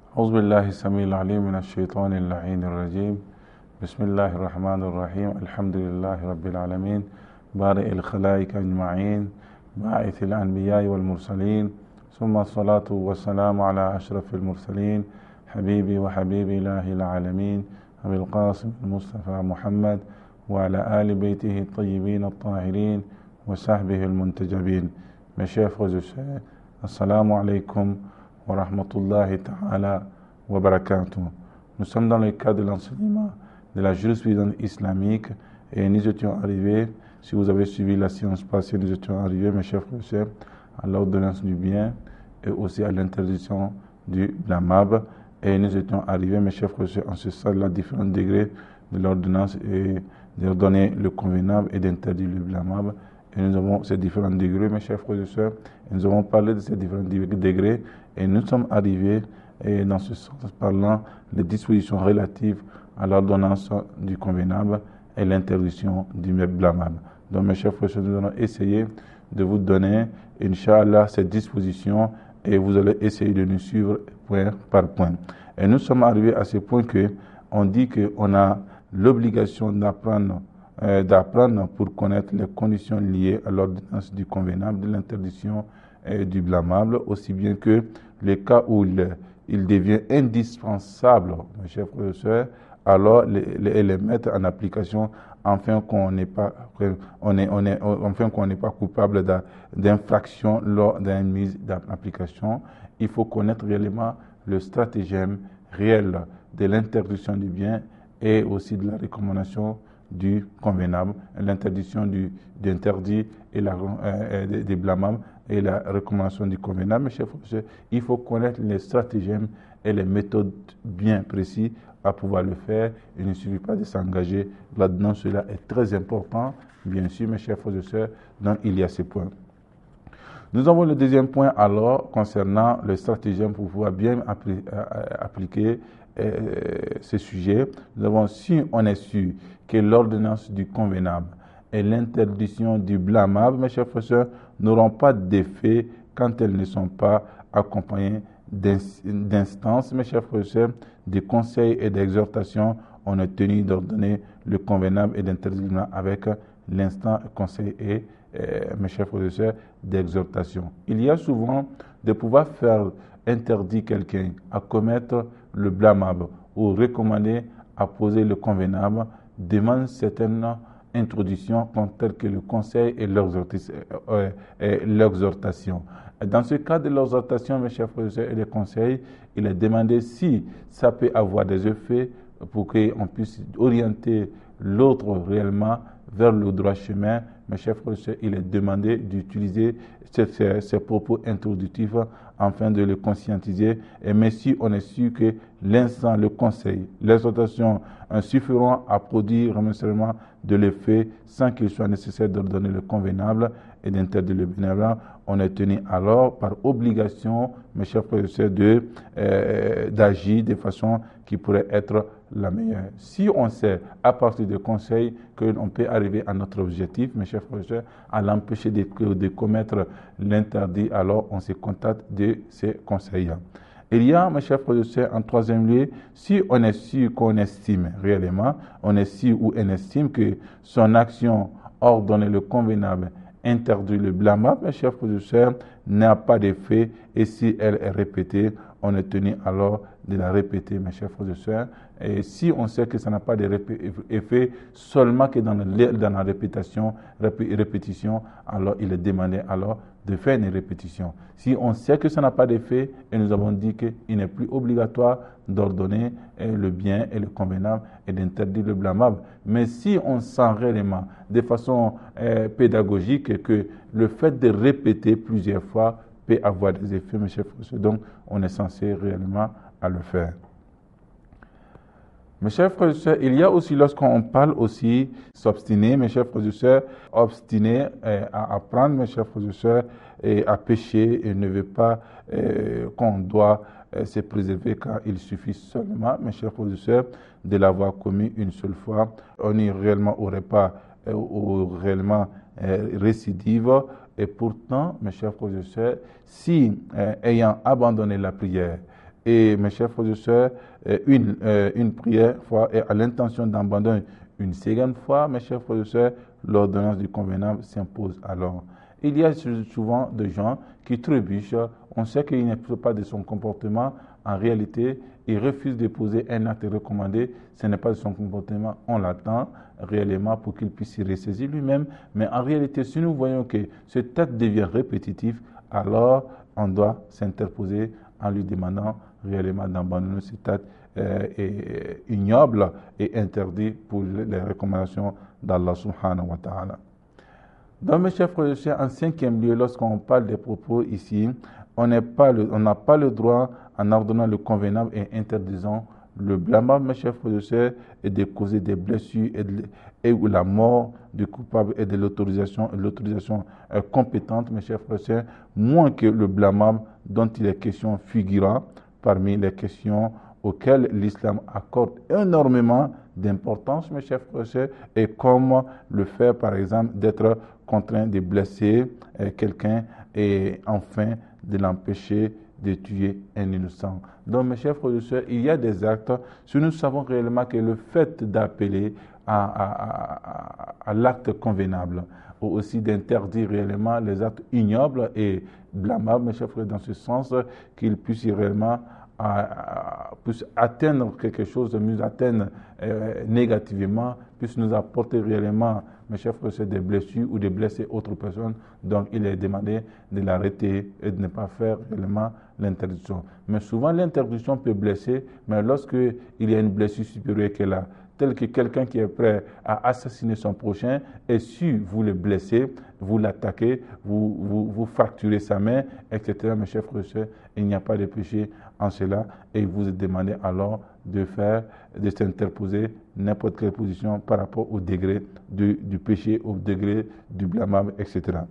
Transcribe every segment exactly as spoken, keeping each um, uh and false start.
أعوذ بالله السميع العليم من الشيطان اللعين الرجيم. بسم الله الرحمن الرحيم. الحمد لله رب العالمين بارئ الخلائق أجمعين باعث الأنبياء والمرسلين، ثم الصلاة والسلام على أشرف المرسلين حبيبي وحبيب إله العالمين أبي القاسم المصطفى محمد وعلى آل بيته الطيبين الطاهرين وصحبه المنتجبين. Mes chers frères et sœurs, assalamu alaikum wa rahmatullahi ta'ala wa barakatuh. Nous sommes dans le cadre de l'enseignement de la jurisprudence islamique et nous étions arrivés, si vous avez suivi la séance passée, nous étions arrivés, mes chers frères et sœurs, à l'ordonnance du bien et aussi à l'interdiction du blâmable. Et nous étions arrivés, mes chers frères et sœurs, en ce stade à différents degrés de l'ordonnance et d'ordonner le convenable et d'interdire le blâmable. Et nous avons ces différents degrés, mes chers frères et sœurs, et nous avons parlé de ces différents degrés, et nous sommes arrivés, et dans ce sens, parlant des dispositions relatives à l'ordonnance du convenable et l'interdiction du blâmable. Donc, mes chers frères et sœurs, nous allons essayer de vous donner, Inch'Allah, ces dispositions, et vous allez essayer de nous suivre point par point. Et nous sommes arrivés à ce point que on dit qu'on a l'obligation d'apprendre Euh, d'apprendre pour connaître les conditions liées à l'ordonnance du convenable, de l'interdiction et du blâmable, aussi bien que les cas où il, il devient indispensable, mes chers frères et sœurs, alors les, les, les mettre en application afin qu'on n'est pas, on est, on est, enfin qu'on n'est pas coupable d'infraction lors d'une mise en application. Il faut connaître réellement le stratagème réel de l'interdiction du bien et aussi de la recommandation du convenable, l'interdiction du d'interdit et la euh, des, des blâmables et la recommandation du convenable. Mes chers frères, il faut connaître les stratagèmes et les méthodes bien précises à pouvoir le faire. Il ne suffit pas de s'engager là-dedans. Cela est très important, bien sûr, mes chers frères et sœurs, donc il y a ces points. Nous avons le deuxième point alors concernant le stratagème pour pouvoir bien appli appliquer euh, ce sujet. Nous avons, si on est sûr que l'ordonnance du convenable et l'interdiction du blâmable, mes chers frères et sœurs, n'auront pas d'effet quand elles ne sont pas accompagnées d'instances, mes chers frères et sœurs, de conseils et d'exhortations. On est tenu d'ordonner le convenable et d'interdire le blâmable avec l'instant conseil et Euh, mes chers frères et sœurs, d'exhortation. Il y a souvent de pouvoir faire interdire quelqu'un à commettre le blâmable ou recommander à poser le convenable demande certaines introductions comme telles que le conseil et l'exhortation. Dans ce cas de l'exhortation, mes chers frères et sœurs, et les conseils, il est demandé si ça peut avoir des effets pour qu'on puisse orienter l'autre réellement vers le droit chemin. Mes chers frères et sœurs, il est demandé d'utiliser ces, ces, ces propos introductifs afin de le conscientiser. Et mais si on est sûr que l'instant, le conseil, l'exhortation suffiront à produire seulement de l'effet sans qu'il soit nécessaire de donner le convenable et d'interdire le bénévole, on est tenu alors par obligation, mes chers frères et sœurs, de, euh, d'agir de façon qui pourrait être la meilleure. Si on sait à partir des conseils qu'on peut arriver à notre objectif, mes chers frères et sœurs, à l'empêcher de, de commettre l'interdit, alors on se contente de ces conseils. Il y a, mes chers frères et sœurs, en troisième lieu, si on est sûr qu'on estime réellement, on est sûr ou on estime que son action ordonne le convenable, interdit le blâmable, mes chers frères et sœurs, n'a pas d'effet, et si elle est répétée, on est tenu alors de la répéter, mes chers frères et sœurs. Et si on sait que ça n'a pas d'effet, seulement que dans la, dans la répétition, répé, répétition, alors il est demandé alors de faire une répétition. Si on sait que ça n'a pas d'effet, et nous avons dit qu'il n'est plus obligatoire d'ordonner le bien et le convenable et d'interdire le blâmable. Mais si on sent réellement de façon euh, pédagogique que le fait de répéter plusieurs fois peut avoir des effets, mes chers frères, donc on est censé réellement à le faire. Mes chers frères et sœurs, il y a aussi, lorsqu'on parle aussi s'obstiner, mes chers frères et sœurs, obstiner euh, à apprendre, mes chers frères et sœurs, et à pécher, et ne veut pas euh, qu'on doit euh, se préserver quand il suffit seulement, mes chers frères et sœurs, de l'avoir commis une seule fois. On n'y réellement aurait pas euh, ou réellement euh, récidive. Et pourtant, mes chers frères et sœurs, si euh, ayant abandonné la prière, Et mes chers frères et sœurs, une, euh, une prière fois et à l'intention d'abandonner une seconde fois, mes chers frères et sœurs, l'ordonnance du convenable s'impose alors. Il y a souvent des gens qui trébuchent, on sait qu'il n'est pas de son comportement, en réalité, il refuse de poser un acte recommandé, ce n'est pas de son comportement, on l'attend réellement pour qu'il puisse s'y ressaisir lui-même, mais en réalité, si nous voyons que ce acte devient répétitif, alors on doit s'interposer en lui demandant réellement d'abandonner cet acte euh, et, ignoble et interdit pour les recommandations d'Allah subhanahu wa ta'ala. Donc mes chers frères et sœurs, en cinquième lieu, lorsqu'on parle des propos ici, on n'a pas, pas le droit, en ordonnant le convenable et interdisant le blâmable, mes chers frères et sœurs, et de causer des blessures et, de, et ou la mort du coupable et de l'autorisation, l'autorisation euh, compétente, mes chers frères et sœurs, moins que le blâmable dont il est question figurant parmi les questions auxquelles l'islam accorde énormément d'importance, mes chers frères et sœurs, et comme le fait, par exemple, d'être contraint de blesser euh, quelqu'un et enfin de l'empêcher de tuer un innocent. Donc, mes chers frères et sœurs, il y a des actes, si nous savons réellement que le fait d'appeler à, à, à, à l'acte convenable, ou aussi d'interdire réellement les actes ignobles et blâmables, mes chers frères, dans ce sens qu'ils puissent réellement à, à, puisse atteindre quelque chose, nous atteindre euh, négativement, puisse nous apporter réellement, mes chers frères, c'est des blessures ou de blesser autres personnes. Donc, il est demandé de l'arrêter et de ne pas faire réellement l'interdiction. Mais souvent, l'interdiction peut blesser, mais lorsqu'il y a une blessure supérieure qu'elle a, tel que quelqu'un qui est prêt à assassiner son prochain, et si vous le blessez, vous l'attaquez, vous, vous, vous fracturez sa main, et cetera, mes chers frères et sœurs, il n'y a pas de péché en cela, et vous vous demandez alors de faire, de s'interposer n'importe quelle position par rapport au degré du, du péché, au degré du blâmable, et cetera.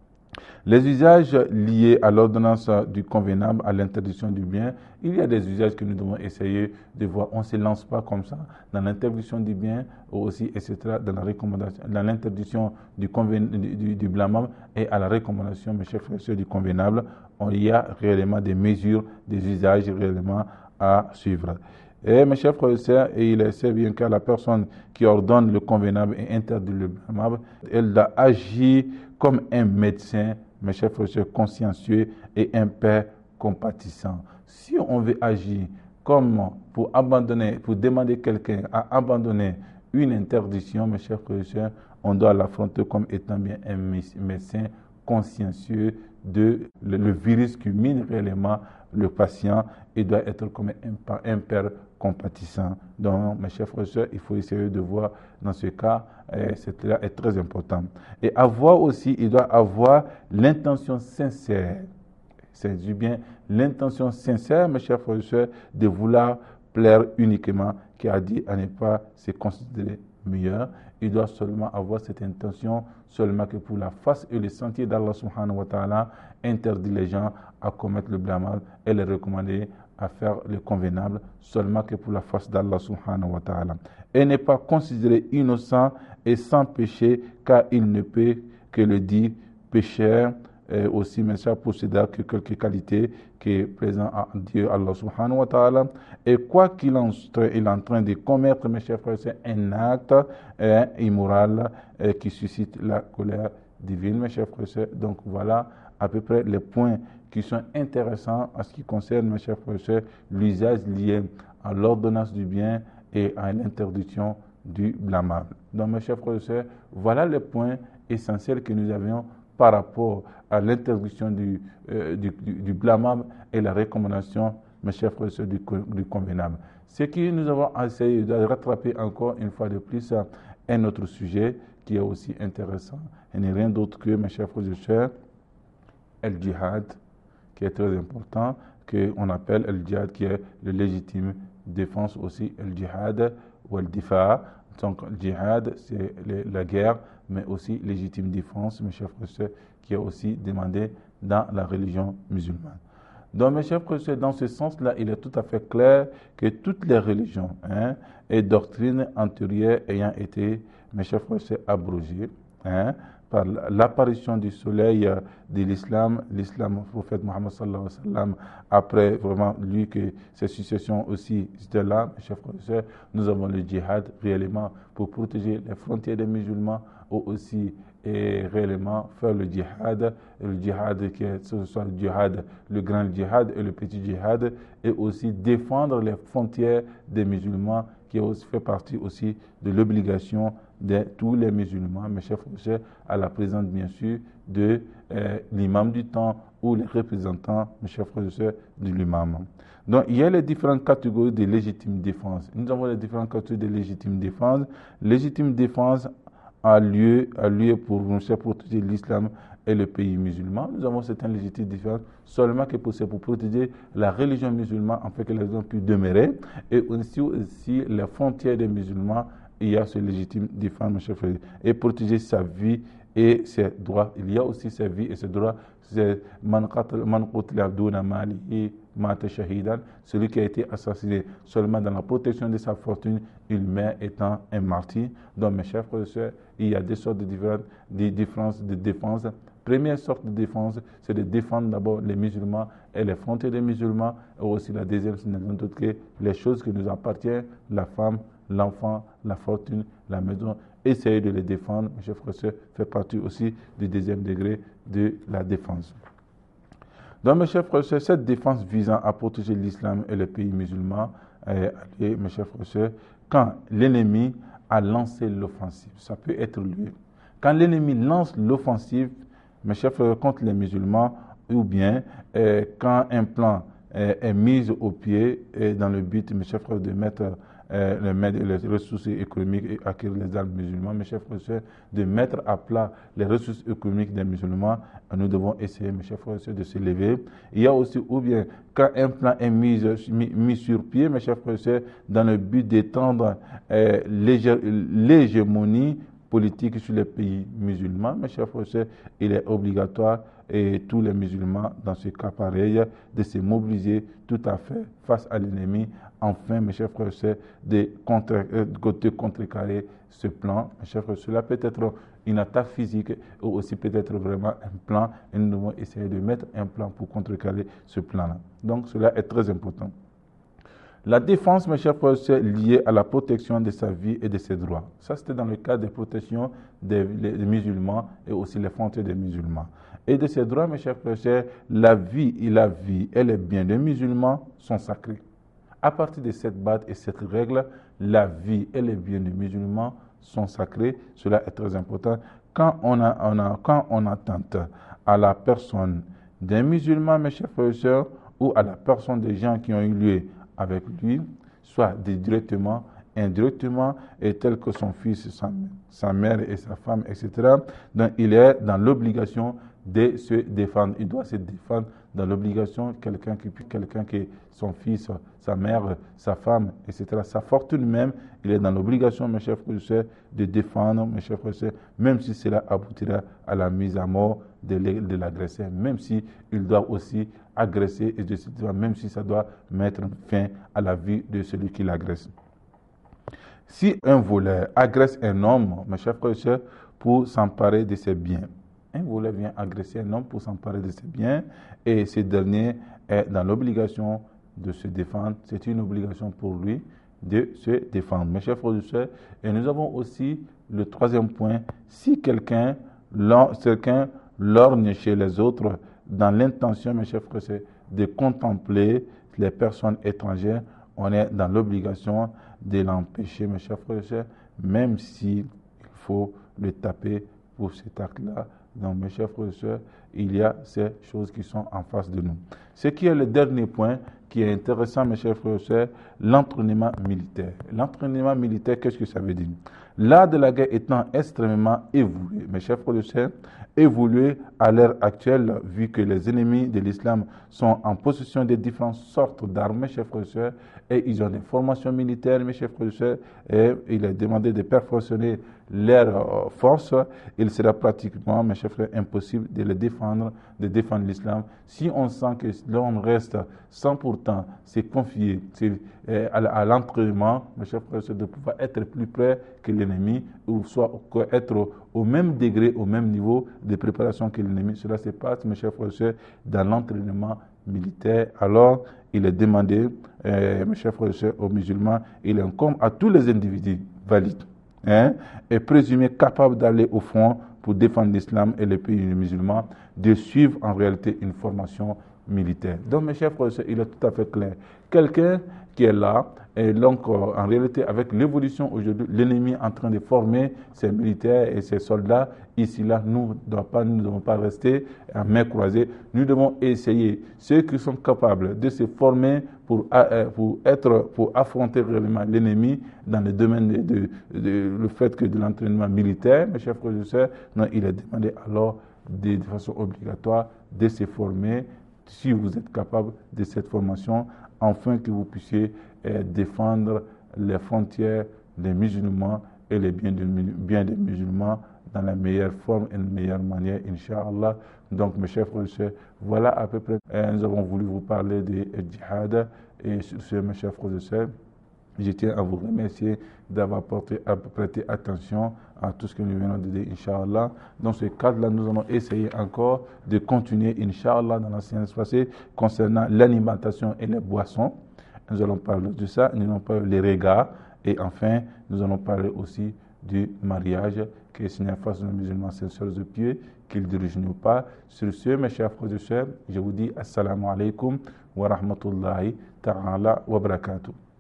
Les usages liés à l'ordonnance du convenable, à l'interdiction du bien, il y a des usages que nous devons essayer de voir. On ne se lance pas comme ça dans l'interdiction du bien, aussi, et cetera, dans la recommandation, dans l'interdiction du, du, du blâmable et à la recommandation, mes chers frères et sœurs, du convenable. Il y a réellement des mesures, des usages réellement à suivre. Et mes chers frères et sœurs, il est sait bien que la personne qui ordonne le convenable et interdit le blâmable, elle doit agir comme un médecin, mes chers frères et sœurs, consciencieux et un père compatissant. Si on veut agir comme pour abandonner, pour demander quelqu'un à abandonner une interdiction, mes chers frères et sœurs, on doit l'affronter comme étant bien un médecin consciencieux de le, le virus qui mine réellement le patient. Il doit être comme un, un père compatissant. Donc, mes chers frères et sœurs, il faut essayer de voir dans ce cas, c'est est très important. Et avoir aussi, il doit avoir l'intention sincère. C'est du bien l'intention sincère, mes chers frères et sœurs, de vouloir plaire uniquement, qui a dit à ne pas se considérer meilleur. Il doit seulement avoir cette intention, seulement que pour la face et le sentier d'Allah subhanahu wa ta'ala, interdit les gens à commettre le blâmable et les recommander à faire le convenable, seulement que pour la face d'Allah subhanahu wa ta'ala. Et n'est pas considéré innocent et sans péché, car il ne peut que le dire pécheur, et aussi, mais ça possédera que quelques qualités qui est présent à Dieu, Allah subhanahu wa ta'ala. Et quoi qu'il en soit, il est en train de commettre, mes chers frères, c'est un acte euh, immoral euh, qui suscite la colère divine, mes chers frères. Donc voilà à peu près les points qui sont intéressants en ce qui concerne, mes chers frères, l'usage lié à l'ordonnance du bien et à l'interdiction du blâmable. Donc, mes chers frères et sœurs, voilà les points essentiels que nous avions par rapport à l'interdiction du, euh, du, du, du blâmable et la recommandation, mes chers frères et sœurs, du, du convenable. Ce que nous avons essayé de rattraper encore une fois de plus un autre sujet qui est aussi intéressant. Il n'est rien d'autre que, mes chers frères et sœurs, le djihad, qui est très important, qu'on appelle le djihad, qui est le légitime défense aussi, le djihad ou le difa. Donc, le djihad, c'est la guerre, mais aussi légitime défense, mes chers frères et sœurs, qui est aussi demandé dans la religion musulmane. Donc, mes chers frères et sœurs, dans ce sens-là, il est tout à fait clair que toutes les religions hein, et doctrines antérieures ayant été, mes chers frères et sœurs, abrogées, hein, par l'apparition du soleil de l'islam, l'islam, le prophète Mohammed sallallahu alayhi wa sallam, après vraiment lui que ses successions aussi étaient là, mes chers frères et sœurs, nous avons le djihad réellement pour protéger les frontières des musulmans, ou aussi et réellement faire le djihad, le djihad qui est ce soit le djihad, le grand djihad et le petit djihad, et aussi défendre les frontières des musulmans, qui aussi fait partie aussi de l'obligation de tous les musulmans, mes chers frères, à la présence bien sûr de euh, l'imam du temps ou les représentants, mes chers frères et sœurs, de l'imam. Donc il y a les différentes catégories de légitime défense. Nous avons les différentes catégories de légitime défense. Légitime défense a lieu, a lieu pour nous protéger l'islam et le pays musulman. Nous avons certaines légitimes défenses seulement que pour, pour protéger la religion musulmane afin que les gens puissent demeurer, et aussi, aussi les frontières des musulmans. Il y a ce légitime défense, mes chers frères, et protéger sa vie et ses droits. Il y a aussi sa vie et ses droits. C'est man qutila duna malihi mata shahidan, celui qui a été assassiné seulement dans la protection de sa fortune, il meurt étant un martyr. Donc, mes chers frères et sœurs, il y a des sortes de différentes de différences de défense. Première sorte de défense, c'est de défendre d'abord les musulmans et les frontières des musulmans, et aussi la deuxième, ce n'est d'autre que les choses qui nous appartiennent, la femme, l'enfant, la fortune, la maison. Essayer de les défendre, mes chers frères et sœurs, fait partie aussi du deuxième degré de la défense. Donc, mes chers frères et sœurs, cette défense visant à protéger l'islam et les pays musulmans, euh, et, mes chers frères et sœurs, quand l'ennemi a lancé l'offensive, ça peut être lui. Quand l'ennemi lance l'offensive, mes chers frères, contre les musulmans, ou bien euh, quand un plan euh, est mis au pied et dans le but, mes chers frères, de mettre Euh, les ressources économiques et acquérir les armes musulmanes, mes chers frères et sœurs, de mettre à plat les ressources économiques des musulmans, nous devons essayer, mes chers frères et sœurs, de se lever. Il y a aussi, ou bien, quand un plan est mis, mis, mis sur pied, mes chers frères et sœurs, dans le but d'étendre euh, l'hégémonie politique sur les pays musulmans, mes chers frères et sœurs, il est obligatoire, et tous les musulmans, dans ce cas pareil, de se mobiliser tout à fait face à l'ennemi, enfin, mes chers frères et sœurs, de, contre, de contrecarrer ce plan. Mes chers frères et sœurs, cela peut être une attaque physique ou aussi peut-être vraiment un plan, et nous devons essayer de mettre un plan pour contrecarrer ce plan-là. Donc, cela est très important. La défense, mes chers frères et sœurs, liée à la protection de sa vie et de ses droits. Ça, c'était dans le cadre des protections des, des musulmans et aussi les frontières des musulmans. Et de ses droits, mes chers frères et sœurs, la vie et la vie et les biens des musulmans sont sacrés. À partir de cette base et cette règle, la vie et les biens des musulmans sont sacrés. Cela est très important. Quand on, a, on, a, quand on attente à la personne d'un musulman, mes chers frères et sœurs, ou à la personne des gens qui ont eu lieu avec lui, soit directement, indirectement, et tel que son fils, sa, sa mère et sa femme, et cetera. Donc, il est dans l'obligation de se défendre. Il doit se défendre dans l'obligation, quelqu'un qui, quelqu'un qui est son fils, sa mère, sa femme, et cetera. Sa fortune même, il est dans l'obligation, mes chers frères et sœurs, de défendre, mes chers frères et sœurs, même si cela aboutira à la mise à mort de, de l'agresseur, même si il doit aussi agresser, et de, même si ça doit mettre fin à la vie de celui qui l'agresse. Si un voleur agresse un homme, mes chers frères et sœurs, pour s'emparer de ses biens, un voleur vient agresser un homme pour s'emparer de ses biens, et ce dernier est dans l'obligation de se défendre. C'est une obligation pour lui de se défendre. Mes chers frères et sœurs, et nous avons aussi le troisième point, si quelqu'un quelqu'un lorgne chez les autres dans l'intention, mes chers frères et sœurs, de contempler les personnes étrangères, on est dans l'obligation de l'empêcher, mes chers frères et sœurs, même s'il faut le taper pour cet acte-là. Donc, mes chers frères et sœurs, il y a ces choses qui sont en face de nous. Ce qui est le dernier point qui est intéressant, mes chers frères et sœurs, l'entraînement militaire. L'entraînement militaire, qu'est-ce que ça veut dire? L'art de la guerre étant extrêmement évolué, mes chers frères et sœurs, évolué à l'heure actuelle, vu que les ennemis de l'islam sont en possession de différentes sortes d'armes, mes chers frères et sœurs, et ils ont des formations militaires, mes chers frères et sœurs, et il est demandé de perfectionner leurs forces. Il sera pratiquement, mes chers frères, impossible de les défendre, de défendre l'islam, si on sent que l'on reste sans pourtant se confier à l'entraînement, mes chers frères et sœurs, de pouvoir être plus près que l'ennemi, ou soit être au même degré, au même niveau de préparation que l'ennemi. Cela se passe, mes chers frères et sœurs, dans l'entraînement militaire. Alors, il est demandé, euh, mes chers frères et sœurs, aux musulmans, il incombe à tous les individus valides, hein, et présumés capables d'aller au front pour défendre l'islam et les pays musulmans, de suivre en réalité une formation militaire. Donc, mes chers frères et sœurs, il est tout à fait clair. Quelqu'un qui est là, et donc euh, en réalité, avec l'évolution aujourd'hui, l'ennemi est en train de former ses militaires et ses soldats. Ici, là, nous ne devons pas, nous ne devons pas rester à main croisée. Nous devons essayer, ceux qui sont capables de se former pour, euh, pour, être, pour affronter réellement l'ennemi dans le domaine de, de, de le fait que de l'entraînement militaire, mes chers frères et sœurs, non, il est demandé alors de, de façon obligatoire de se former, si vous êtes capable de cette formation, afin que vous puissiez euh, défendre les frontières des musulmans et les biens, de, biens des musulmans dans la meilleure forme et la meilleure manière, Inch'Allah. Donc, mes chers frères et sœurs, voilà à peu près, euh, nous avons voulu vous parler du djihad. Et sur ce, mes chers frères et sœurs, je tiens à vous remercier d'avoir porté, à prêté attention à tout ce que nous venons de dire, Inch'Allah. Dans ce cadre-là, nous allons essayer encore de continuer, Inch'Allah, dans la séance passée, concernant l'alimentation et les boissons. Nous allons parler de ça, nous allons parler des regards, et enfin, nous allons parler aussi du mariage, que le Seigneur fasse de nos musulmans sincères de pied, qu'il ne dirige nous pas. Sur ce, mes chers frères et sœurs, je vous dis Assalamu alaikum wa rahmatullahi ta'ala wa barakatuh.